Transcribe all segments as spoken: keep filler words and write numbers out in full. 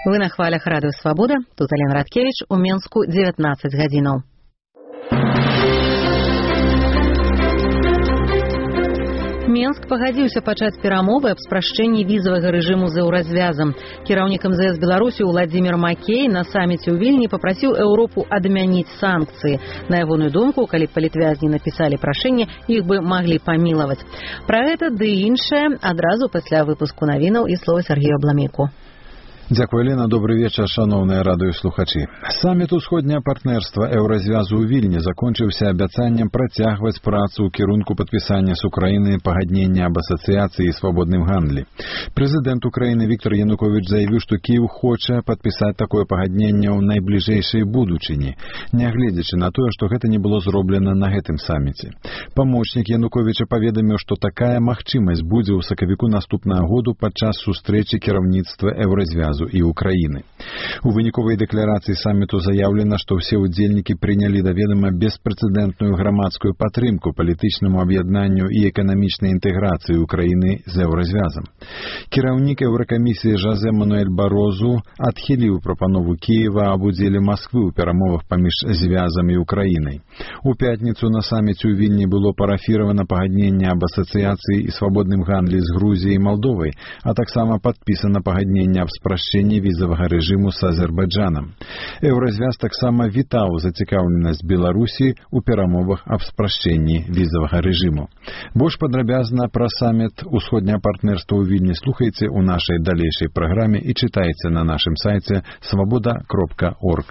Вы на хвалях радыё Свабода. Тут Алена Радкевич. У Менску дзевятнаццаць гадзінаў. Менск пагадзіўся пачаць перамовы аб спрашчэнні візавага рэжыму з еўразвязам. Кіраўнік эм зэ эс Беларусі Уладзімір Макей на саміце ў Вільні папрасіў Еўропу адмяніць санкцыі. На ягоную думку, калі б палітвязні напісалі прашэнне, іх бы маглі памілаваць. Пра гэта ды іншае адразу пасля выпуску навінаў і слова Сергею Абламейку. Дзякуй, Елена. Добры вечар, шановныя радыёслухачы. Саміт усходняе партнерства еўразвязу ў Вільні закончыўся абяцаннем працягваць працу ў кірунку падпісання з Украінай пагаднення аб асацыяцыі і свабодным гандлі. Прэзідэнт Украіны Віктор Януковіч заявіў, што Кіеў хоча падпісаць такое пагадненне ў найбліжэйшай будучыні, нягледзячы на тое, што гэта не было зроблена на гэтым саміце. Памочнік Януковіча паведаміў, што такая магчымасць будзе ў сакавіку наступнага году падчас сустрэчы кіраўніцтва еўразвязу і Украіны. У выніковай дэкларацыі саміту заяўлена, што ўсе ўдзельнікі прынялі да ведама беспрэцэдэнтную грамадскую падтрымку палітычнаму аб'яднанню і эканамічнай інтэграцыі Украіны з еўразвязам. Кіраўнік Еўракамісіі Жозе Мануэль Барозу адхіліў прапанову Кіева аб удзеле Масквы ў перамовах паміж звязам і Украінай. У пятніцу на саміце ў Вільні было парафіравана пагадненне аб асацыяцыі і свабодным гандлі з Грузіяй і Малдовай, а таксама падпісана пагадненне аб спрашчэнні візавага рэжыму з Азербайджанам. Еўразвяз таксама вітаў зацікаўленасць Беларусі ў перамовах аб спрашчэнні візавага рэжыму. Больш падрабязна пра саміт усходняе партнерства ў Вільні слухайце ў нашай далейшай праграме і чытайце на нашым сайце свабода кропка орг.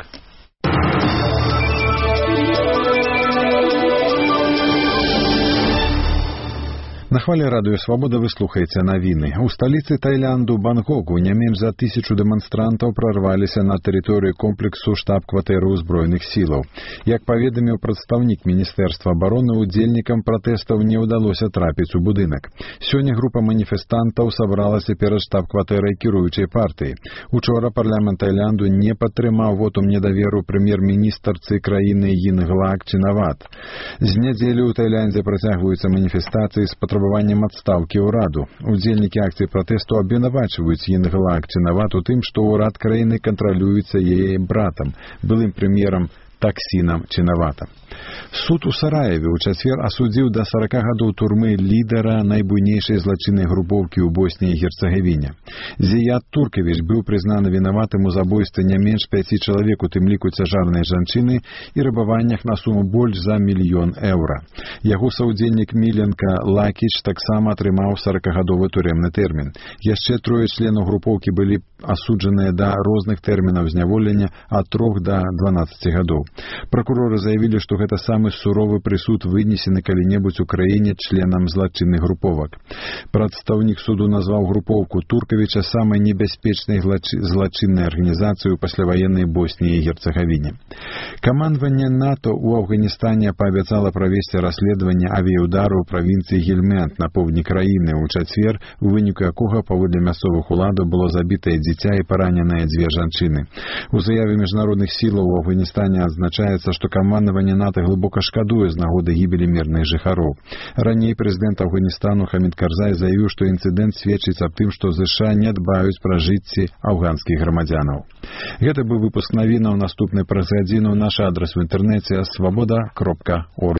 На хвале радыё Свабода вы слухаеце навіны. У сталіцы Таіланду Бангкоку не менш за тысячу дэманстрантаў прарваліся на тэрыторыю комплексу штаб-кватэры ўзброеных сілаў. Як паведаміў прадстаўнік Міністэрства абароны, удзельнікам пратэстаў не ўдалося трапіць у будынак. Сёння група маніфестантаў сабралася перад штаб-кватэрай кіруючай партыі. Учора парламент Таіланду не падтрымаў вотум недаверу прэм'ер-міністрцы краіны Йинглак Чинават. З нядзелі ў Таіландзе працягваюцца маніфестацыі з патрабаваннем адстаўкі ўраду. Удзельнікі акцыі пратэсту абвінавачваюць Йинглак Чинават у тым, што ўрад краіны кантралюецца яе братам, былым прэм'ерам Таксінам Чинаватам. Суд у Сараеве ў чацвер асудзіў да сарака гадоў турмы лідара найбуйнейшай злачыннай групоўкі ў Боснії і Герцагавіне. Зіяд Туркевіч быў прызнаны вінаватым у забойстве не менш пяці чалавек, у тым ліку цяжарнай жанчыны, і рабаваннях на суму больш за мільён еўра. Яго саўдзельнік Міленка Лакіч таксама атрымаў саракагадовы турэмны тэрмін. Яшчэ трое членаў групоўкі былі асуджаныя да розных тэрмінаў зняволення ад трох да дванаццаці гадоў. Пракуроры заявілі, што гэта самы суровы прысуд вынесены калі-небудзь у краіне членам злачынных груповак. Прадстаўнік суду назваў групоўку Туркавіча самай небяспечнай злачыннай арганізацыяй у пасляваеннай Боснії і Герцагавіне. Камандаванне НАТО ў Афганістане паабяцала правесці расследаванне авіяўдару ў правінцыі Гельманд на поўдні краіны ў чацвер, у выніку якога, паводле мясцовых уладаў, было забітае дзіця і параненыя дзве жанчыны. У заяве міжнародных сілаў у Афганістане адзначаецца, што камандаванне НАТО глыбока шкадуе з нагоды гібелі мірных жыхароў. Раней прэзідэнт Афганістану Хамід Карзай заявіў, што інцыдэнт сведчыць аб тым, што ЗША не дбаюць пра жыцці афганскіх грамадзянаў. Гэта быў выпуск навінаў. Наступны праз гадзіну наш адрас у інтэрнэце свабода кропка орг.